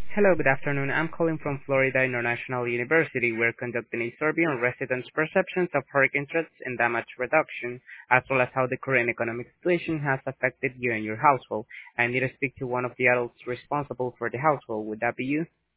Hello, good afternoon. I'm calling from Florida International University. We're conducting a survey on residents' perceptions of hurricane threats and damage reduction, as well as how the current economic situation has affected you and your household. I need to speak to one of the adults responsible for the household. Would that be you?